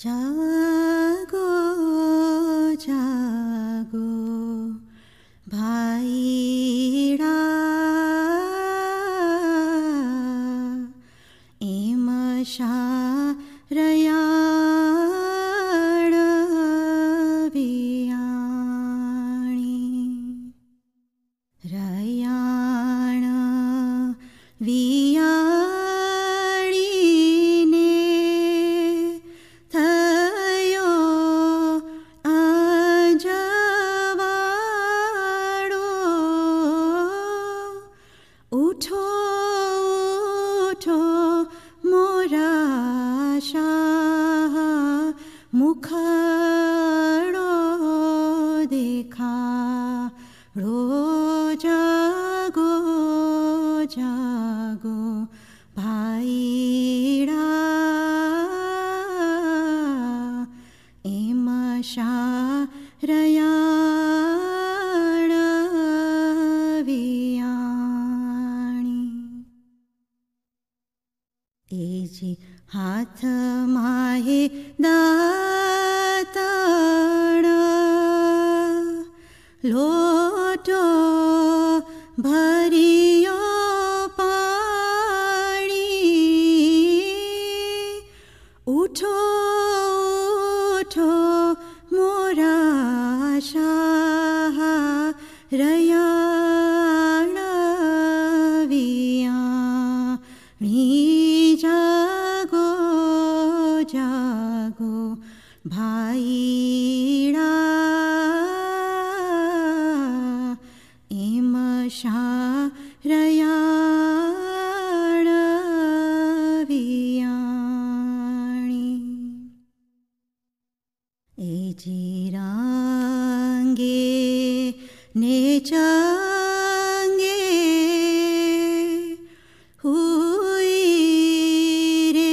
જાગો જાગો ભાઈડા, એમ શારયાળ વિયાણી. રયાણ વિયાણીને થયો આજવાળો. ઉઠો ઉઠો મોરા શાહ, મુખડો દેખાડો. જાગો જાગો ભાઈડા, એમ શારયાળ વિયાણી. એજી હાથમાં હે દાતણ, લોટો ભર્યો પાણી. ઉઠો ઉઠો મોરા શાહ, રયાળ વિયાણી. જાગો જાગો ભાઈડા, એમ શારયાળ વિયાણી. એ જીરાંગે ને ચાંગે હુઈ રે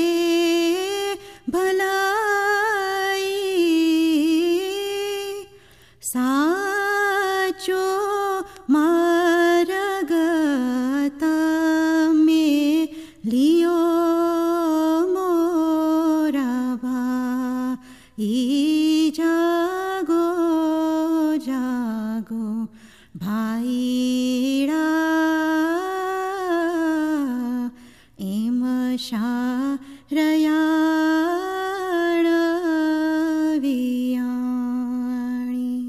ભલાઈ. સાચો માર્ગ તમે લિયો મોરા ભાઈ. જાગો જાગો ભાઈડા, એમ શારયાળ વિયાણી.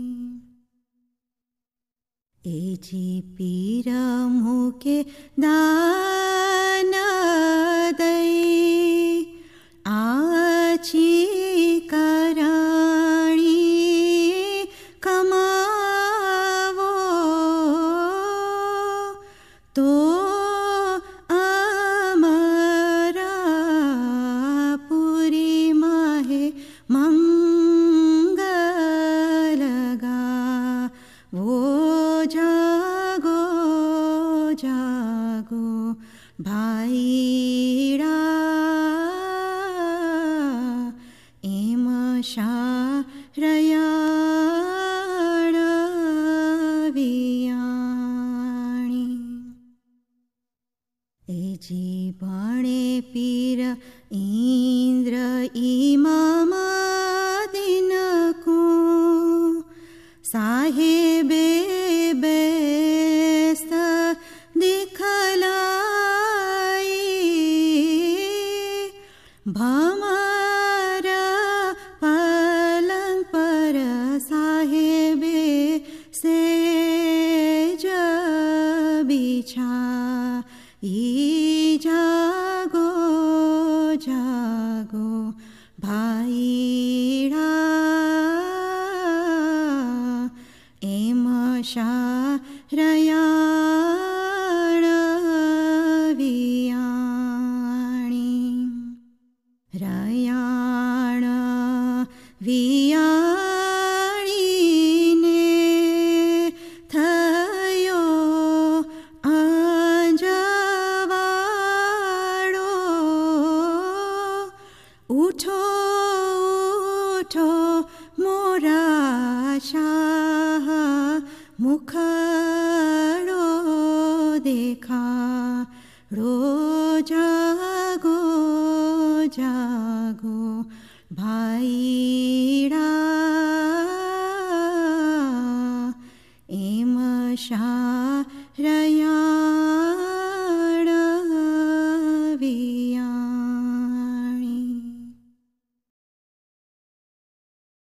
એજી પીર મૂકે દાન દઈ, આછી કરાણી કમાવો. તો અમારા પુરીમાં હે મંગલ ગાવો. જાગો જાગો ભાઈડા, એમ શારયાળ વિયાણી. એજી ભણે પીર ઇન્દ્ર ઇમામ દિનકો, સાહેબે બેસ્ત દિખલાઈ. ભમારા પલંગ પર સાહેબે સેજ બિછાઈ. જાગો જાગો ભાઈડા, એમ શારયાળ વિયાણી. રયાણ વિયાણીને થયો આજવાળો. ઉઠો ઉઠો મોરા શાહ, મુખડો દેખાડો. જાગો જાગો ભાઈ. આઈડા એમ શારયા